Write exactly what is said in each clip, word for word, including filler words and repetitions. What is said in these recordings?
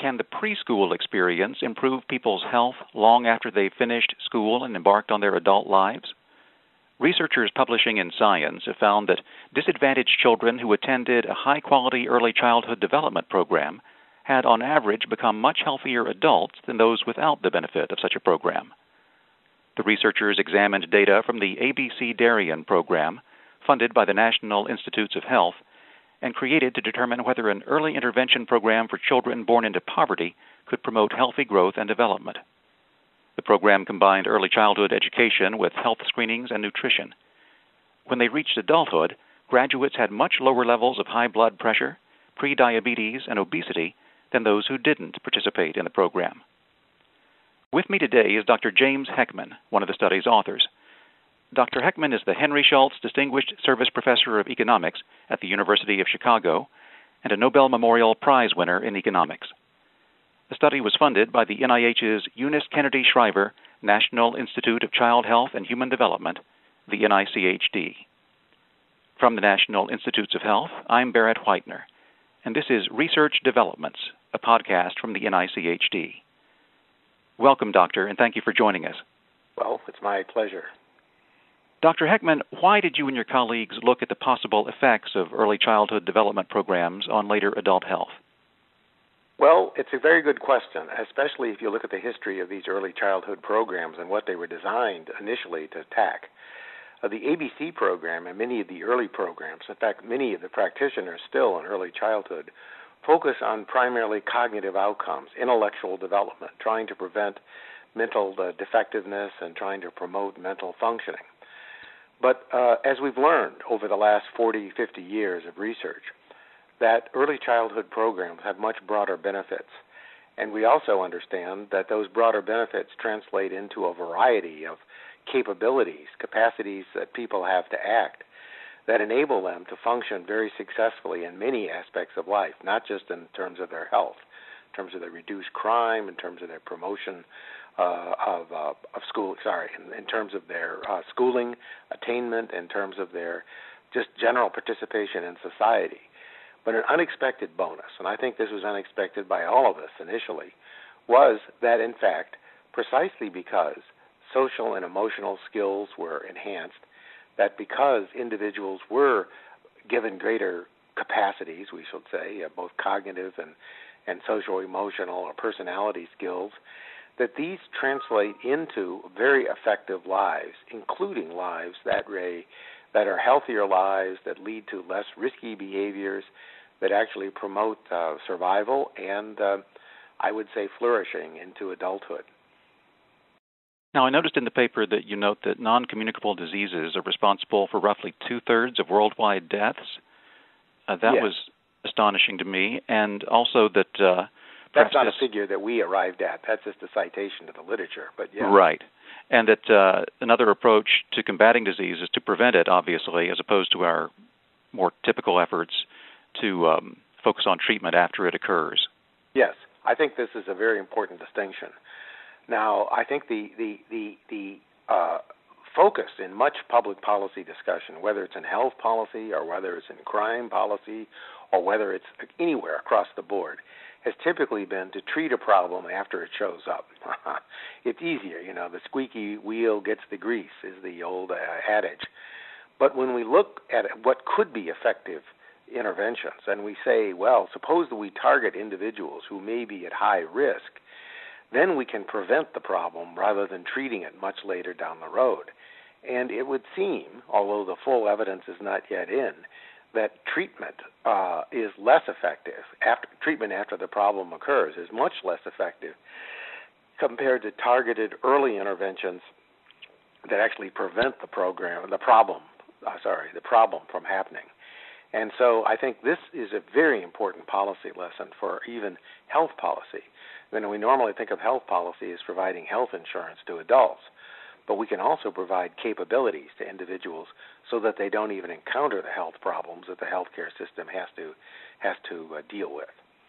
can the preschool experience improve people's health long after they've finished school and embarked on their adult lives? Researchers publishing in Science have found that disadvantaged children who attended a high-quality early childhood development program had on average become much healthier adults than those without the benefit of such a program. The researchers examined data from the A B C Darien program, funded by the National Institutes of Health, and created to determine whether an early intervention program for children born into poverty could promote healthy growth and development. The program combined early childhood education with health screenings and nutrition. When they reached adulthood, graduates had much lower levels of high blood pressure, prediabetes, and obesity than those who didn't participate in the program. With me today is Doctor James Heckman, one of the study's authors. Doctor Heckman is the Henry Schultz Distinguished Service Professor of Economics at the University of Chicago and a Nobel Memorial Prize winner in economics. The study was funded by the N I H's Eunice Kennedy Shriver National Institute of Child Health and Human Development, the N I C H D. From the National Institutes of Health, I'm Barrett Whitener, and this is Research Developments, a podcast from the N I C H D. Welcome, Doctor, and thank you for joining us. Well, it's my pleasure. Doctor Heckman, why did you and your colleagues look at the possible effects of early childhood development programs on later adult health? Well, it's a very good question, especially if you look at the history of these early childhood programs and what they were designed initially to attack. Uh, the A B C program and many of the early programs, in fact, many of the practitioners still in early childhood, focus on primarily cognitive outcomes, intellectual development, trying to prevent mental uh, defectiveness and trying to promote mental functioning. But uh, as we've learned over the last forty, fifty years of research, that early childhood programs have much broader benefits. And we also understand that those broader benefits translate into a variety of capabilities, capacities that people have to act that enable them to function very successfully in many aspects of life, not just in terms of their health, in terms of their reduced crime, in terms of their promotion uh, of, uh, of school, sorry, in, in terms of their uh, schooling, attainment, in terms of their just general participation in society. But an unexpected bonus, and I think this was unexpected by all of us initially, was that, in fact, precisely because social and emotional skills were enhanced, that because individuals were given greater capacities, we should say, uh, both cognitive and, and social-emotional or personality skills, that these translate into very effective lives, including lives that, ray, that are healthier lives, that lead to less risky behaviors, that actually promote uh, survival and, uh, I would say, flourishing into adulthood. Now, I noticed in the paper that you note that non-communicable diseases are responsible for roughly two-thirds of worldwide deaths. Uh, that yes. was astonishing to me, and also that... Uh, That's not this, a figure that we arrived at. That's just a citation to the literature, but yeah. Right. And that uh, another approach to combating disease is to prevent it, obviously, as opposed to our more typical efforts to um, focus on treatment after it occurs. Yes, I think this is a very important distinction. Now, I think the the the, the uh, focus in much public policy discussion, whether it's in health policy or whether it's in crime policy or whether it's anywhere across the board, has typically been to treat a problem after it shows up. It's easier, you know, the squeaky wheel gets the grease is the old uh, adage. But when we look at what could be effective interventions and we say, well, suppose that we target individuals who may be at high risk, then we can prevent the problem rather than treating it much later down the road. And it would seem, although the full evidence is not yet in, that treatment uh, is less effective, after, treatment after the problem occurs is much less effective compared to targeted early interventions that actually prevent the program, the problem, uh, sorry, the problem from happening. And so I think this is a very important policy lesson for even health policy. When we normally think of health policy as providing health insurance to adults, but we can also provide capabilities to individuals so that they don't even encounter the health problems that the healthcare system has to has to uh, deal with.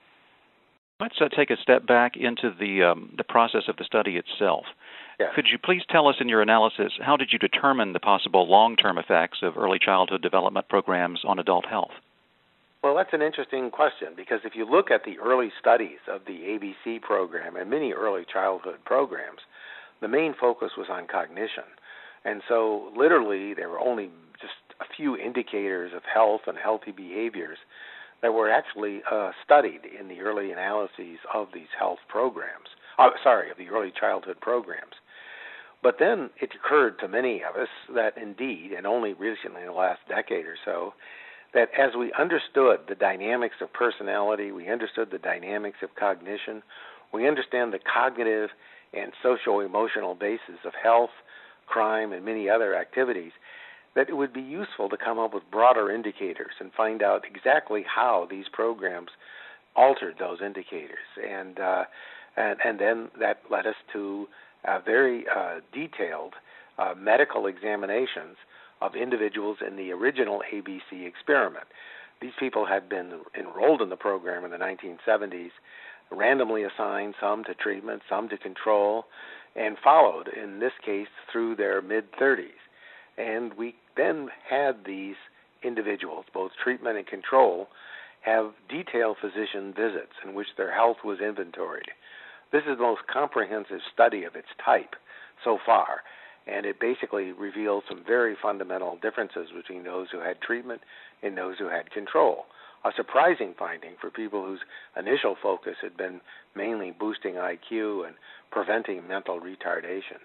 Let's uh, take a step back into the um, the process of the study itself. Yes. Could you please tell us in your analysis, how did you determine the possible long-term effects of early childhood development programs on adult health? Well, that's an interesting question, because if you look at the early studies of the A B C program and many early childhood programs, the main focus was on cognition. And so literally there were only just a few indicators of health and healthy behaviors that were actually uh, studied in the early analyses of these health programs, uh, sorry, of the early childhood programs. But then it occurred to many of us that indeed, and only recently in the last decade or so, that as we understood the dynamics of personality, we understood the dynamics of cognition, we understand the cognitive and socio-emotional basis of health, crime, and many other activities, that it would be useful to come up with broader indicators and find out exactly how these programs altered those indicators. And uh, and, and then that led us to uh, very uh, detailed uh, medical examinations of individuals in the original A B C experiment. These people had been enrolled in the program in the nineteen seventies, randomly assigned, some to treatment, some to control, and followed, in this case, through their mid-thirties. And we then had these individuals, both treatment and control, have detailed physician visits in which their health was inventoried. This is the most comprehensive study of its type so far, and it basically reveals some very fundamental differences between those who had treatment and those who had control. A surprising finding for people whose initial focus had been mainly boosting I Q and preventing mental retardation.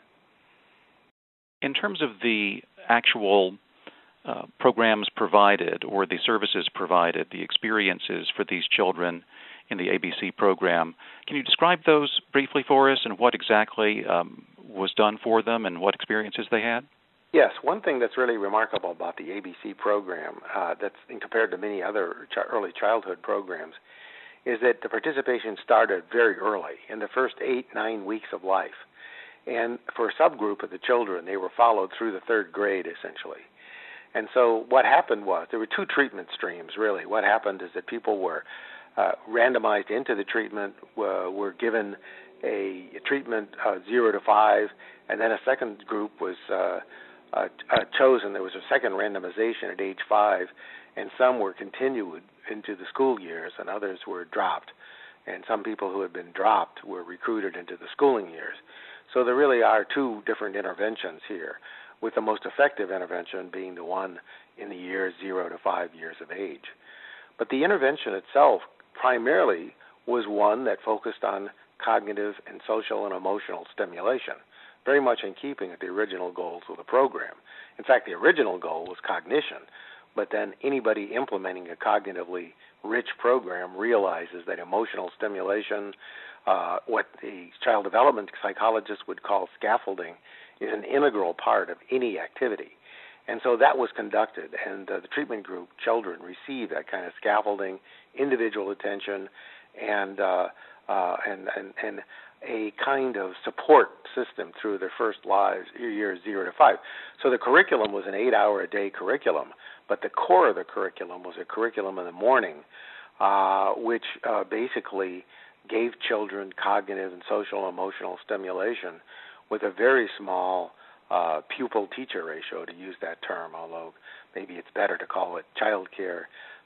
In terms of the actual uh, programs provided or the services provided, the experiences for these children in the A B C program, can you describe those briefly for us and what exactly um, was done for them and what experiences they had? Yes, one thing that's really remarkable about the A B C program, uh, that's in compared to many other ch- early childhood programs, is that the participation started very early, in the first eight, nine weeks of life. And for a subgroup of the children, they were followed through the third grade, essentially. And so what happened was, there were two treatment streams, really. What happened is that people were uh, randomized into the treatment, uh, were given a, a treatment uh, zero to five, and then a second group was uh, uh, uh, chosen. There was a second randomization at age five, and some were continued into the school years, and others were dropped. And some people who had been dropped were recruited into the schooling years. So there really are two different interventions here, with the most effective intervention being the one in the years zero to five years of age. But the intervention itself primarily was one that focused on cognitive and social and emotional stimulation, very much in keeping with the original goals of the program. In fact, the original goal was cognition, but then anybody implementing a cognitively rich program realizes that emotional stimulation, uh, what the child development psychologists would call scaffolding, is an integral part of any activity. And so that was conducted, and uh, the treatment group children received that kind of scaffolding, individual attention, and uh, uh, and, and and a kind of support system through their first lives, years zero to five. So the curriculum was an eight-hour-a-day curriculum, but the core of the curriculum was a curriculum in the morning, uh, which uh, basically gave children cognitive and social emotional stimulation with a very small uh, pupil-teacher ratio, to use that term, although maybe it's better to call it child care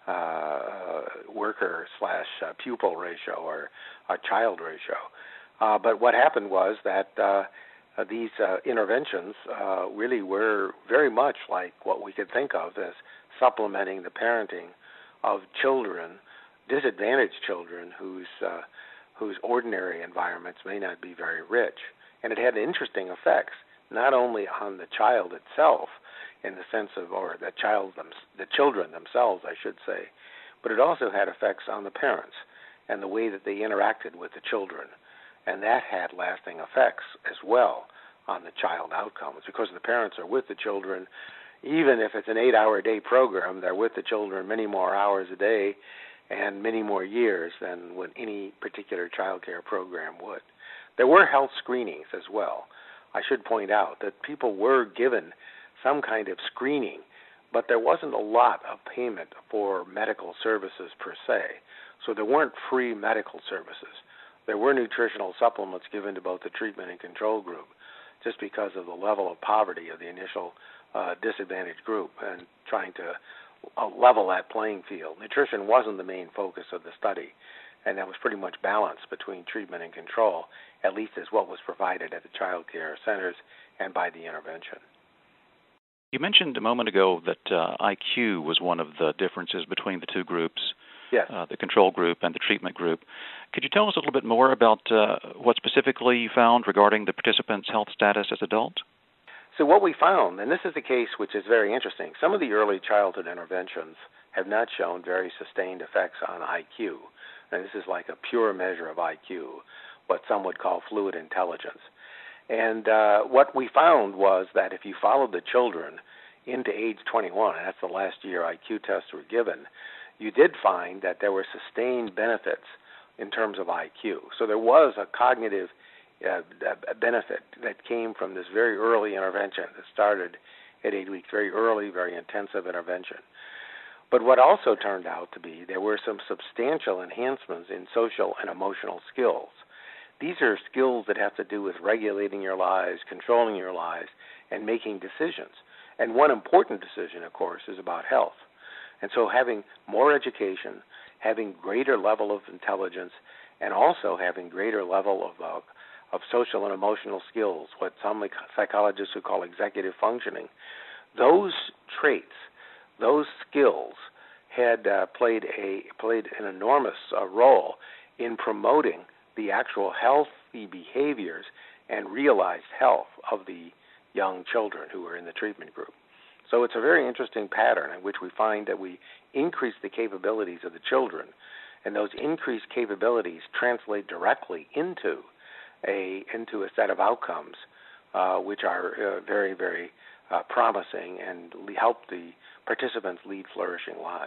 uh, worker slash uh, pupil ratio or a child ratio. Uh, but what happened was that uh, uh, these uh, interventions uh, really were very much like what we could think of as supplementing the parenting of children, disadvantaged children whose uh, whose ordinary environments may not be very rich. And it had interesting effects, not only on the child itself, in the sense of, or the child, them, the children themselves, I should say, but it also had effects on the parents and the way that they interacted with the children. And that had lasting effects as well on the child outcomes, because the parents are with the children. Even if it's an eight-hour-a-day program, they're with the children many more hours a day and many more years than what any particular child care program would. There were health screenings as well. I should point out that people were given some kind of screening, but there wasn't a lot of payment for medical services per se. So there weren't free medical services. There were nutritional supplements given to both the treatment and control group, just because of the level of poverty of the initial uh, disadvantaged group, and trying to uh, level that playing field. Nutrition wasn't the main focus of the study, and that was pretty much balanced between treatment and control, at least as what was provided at the child care centers and by the intervention. You mentioned a moment ago that uh, I Q was one of the differences between the two groups, yes. uh, the control group and the treatment group. Could you tell us a little bit more about uh, what specifically you found regarding the participants' health status as adults? So what we found, and this is a case which is very interesting, some of the early childhood interventions have not shown very sustained effects on I Q. And this is like a pure measure of I Q, what some would call fluid intelligence. And uh, what we found was that if you followed the children into age twenty-one, and that's the last year I Q tests were given, you did find that there were sustained benefits in terms of I Q. So there was a cognitive uh, benefit that came from this very early intervention that started at eight weeks, very early, very intensive intervention. But what also turned out to be there were some substantial enhancements in social and emotional skills. These are skills that have to do with regulating your lives, controlling your lives, and making decisions. And one important decision, of course, is about health. And so having more education, having greater level of intelligence, and also having greater level of uh, of social and emotional skills, what some psychologists would call executive functioning, those traits, those skills had uh, played a played an enormous uh, role in promoting the actual healthy behaviors and realized health of the young children who were in the treatment group. So it's a very interesting pattern in which we find that we increase the capabilities of the children, and those increased capabilities translate directly into a into a set of outcomes uh, which are uh, very, very uh, promising and help the participants lead flourishing lives.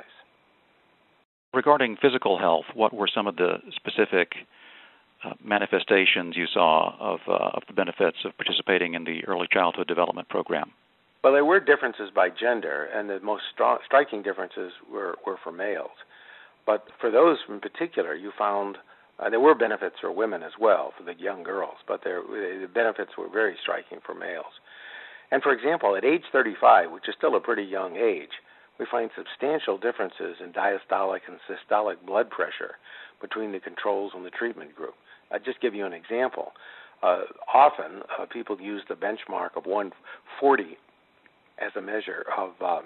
Regarding physical health, what were some of the specific uh, manifestations you saw of, uh, of the benefits of participating in the early childhood development program? Well, there were differences by gender, and the most stri- striking differences were, were for males. But for those in particular, you found uh, there were benefits for women as well, for the young girls, but there, the benefits were very striking for males. And for example, at age thirty-five, which is still a pretty young age, we find substantial differences in diastolic and systolic blood pressure between the controls and the treatment group. I'll just give you an example. Uh, often, uh, people use the benchmark of one forty as a measure of um,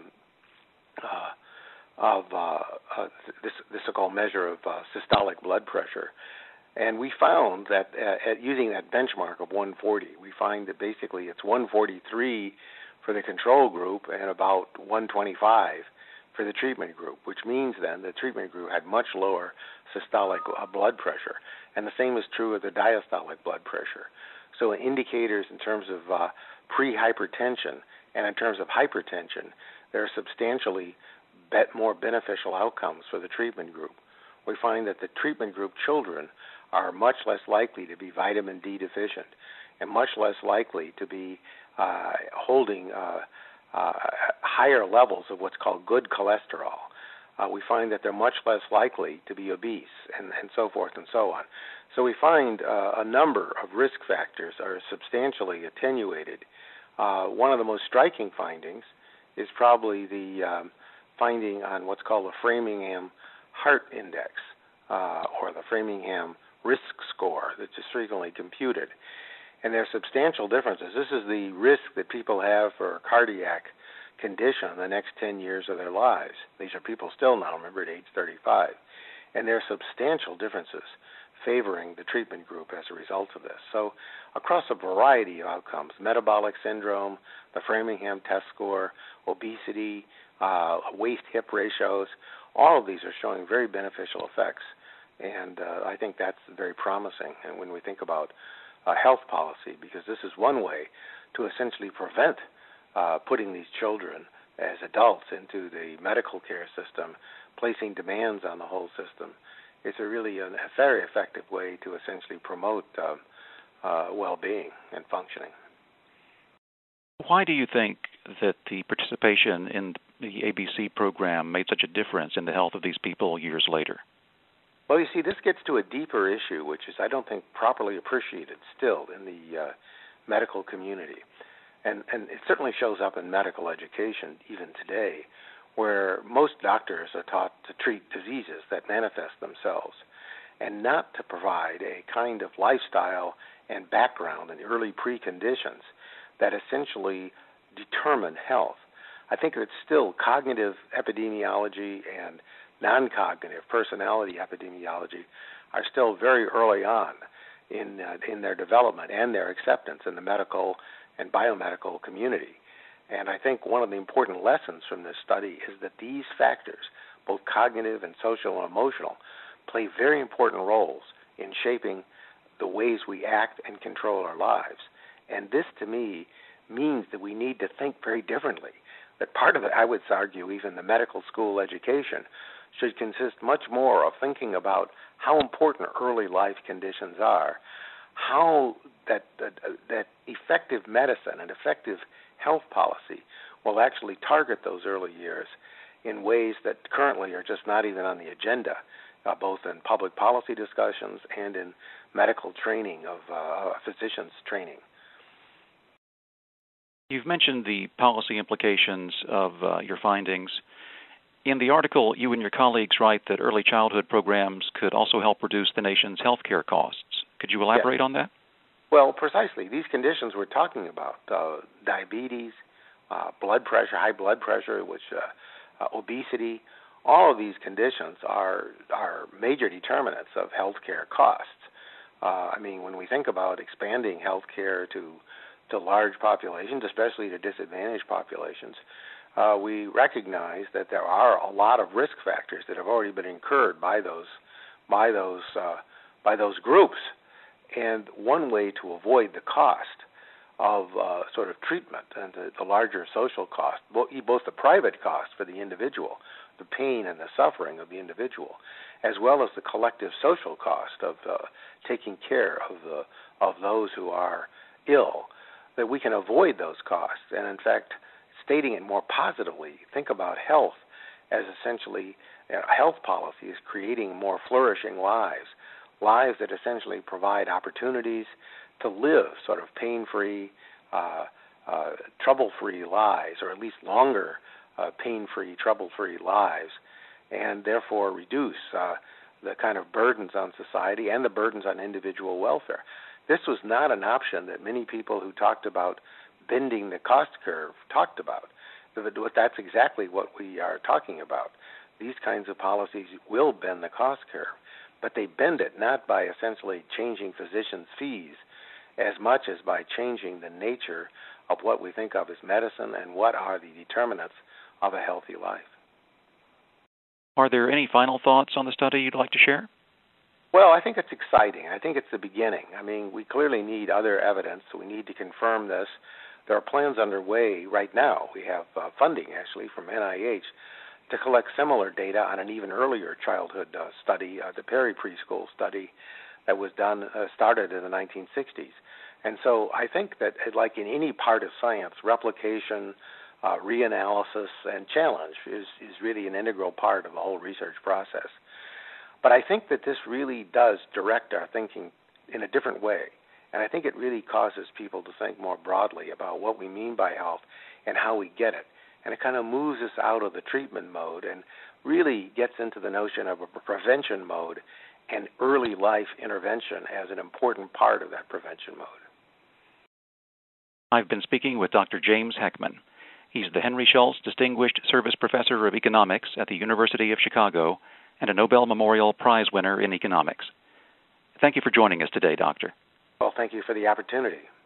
uh, of uh, uh, this this so-called measure of uh, systolic blood pressure, and we found that uh, at using that benchmark of one forty, we find that basically it's one forty-three for the control group and about one twenty-five for the treatment group, which means then the treatment group had much lower systolic uh, blood pressure, and the same is true of the diastolic blood pressure. So indicators in terms of uh, pre-hypertension and in terms of hypertension, there are substantially bet more beneficial outcomes for the treatment group. We find that the treatment group children are much less likely to be vitamin D deficient and much less likely to be uh, holding uh, uh, higher levels of what's called good cholesterol. Uh, we find that they're much less likely to be obese and, and so forth and so on. So we find uh, a number of risk factors are substantially attenuated. Uh, one of the most striking findings is probably the um, finding on what's called the Framingham Heart Index, uh, or the Framingham Risk Score, that's just frequently computed. And there are substantial differences. This is the risk that people have for a cardiac condition in the next ten years of their lives. These are people still now, remember, at age thirty-five. And there are substantial differences favoring the treatment group as a result of this. So across a variety of outcomes, metabolic syndrome, the Framingham test score, obesity, uh, waist-hip ratios, all of these are showing very beneficial effects. And uh, I think that's very promising. And when we think about uh, health policy, because this is one way to essentially prevent uh, putting these children as adults into the medical care system, placing demands on the whole system. It's a really a, a very effective way to essentially promote uh, uh, well-being and functioning. Why do you think that the participation in the A B C program made such a difference in the health of these people years later? Well, you see, this gets to a deeper issue, which is, I don't think, properly appreciated still in the uh, medical community. And, and it certainly shows up in medical education even today, where most doctors are taught to treat diseases that manifest themselves and not to provide a kind of lifestyle and background and early preconditions that essentially determine health. I think that still cognitive epidemiology and non-cognitive personality epidemiology are still very early on in uh, in their development and their acceptance in the medical and biomedical community. And I think one of the important lessons from this study is that these factors, both cognitive and social and emotional, play very important roles in shaping the ways we act and control our lives. And this, to me, means that we need to think very differently. That part of it, I would argue, even the medical school education, should consist much more of thinking about how important early life conditions are, how that, that, that effective medicine and effective health policy will actually target those early years in ways that currently are just not even on the agenda, uh, both in public policy discussions and in medical training of uh, physicians' training. You've mentioned the policy implications of uh, your findings. In the article, you and your colleagues write that early childhood programs could also help reduce the nation's health care costs. Could you elaborate yes. on that? Well, precisely. These conditions we're talking about, uh, diabetes, uh, blood pressure, high blood pressure, which uh, uh, obesity, all of these conditions are are major determinants of healthcare costs. Uh, I mean, when we think about expanding healthcare to to large populations, especially to disadvantaged populations, uh, we recognize that there are a lot of risk factors that have already been incurred by those by those uh, by those groups. And one way to avoid the cost of uh, sort of treatment and the, the larger social cost, both, both the private cost for the individual, the pain and the suffering of the individual, as well as the collective social cost of uh, taking care of the of those who are ill, that we can avoid those costs. And in fact, stating it more positively, think about health as essentially you know, health policy is creating more flourishing lives, lives that essentially provide opportunities to live sort of pain-free, uh, uh, trouble-free lives, or at least longer uh, pain-free, trouble-free lives, and therefore reduce uh, the kind of burdens on society and the burdens on individual welfare. This was not an option that many people who talked about bending the cost curve talked about. That's exactly what we are talking about. These kinds of policies will bend the cost curve, but they bend it not by essentially changing physicians' fees as much as by changing the nature of what we think of as medicine and what are the determinants of a healthy life. Are there any final thoughts on the study you'd like to share? Well, I think it's exciting. I think it's the beginning. I mean, we clearly need other evidence. We need to confirm this. There are plans underway right now. We have uh, funding, actually, from N I H to collect similar data on an even earlier childhood uh, study, uh, the Perry Preschool study that was done, uh, started in the nineteen sixties. And so I think that, like in any part of science, replication, uh, reanalysis, and challenge is, is really an integral part of the whole research process. But I think that this really does direct our thinking in a different way. And I think it really causes people to think more broadly about what we mean by health and how we get it. And it kind of moves us out of the treatment mode and really gets into the notion of a prevention mode and early life intervention as an important part of that prevention mode. I've been speaking with Doctor James Heckman. He's the Henry Schultz Distinguished Service Professor of Economics at the University of Chicago and a Nobel Memorial Prize winner in economics. Thank you for joining us today, Doctor. Well, thank you for the opportunity.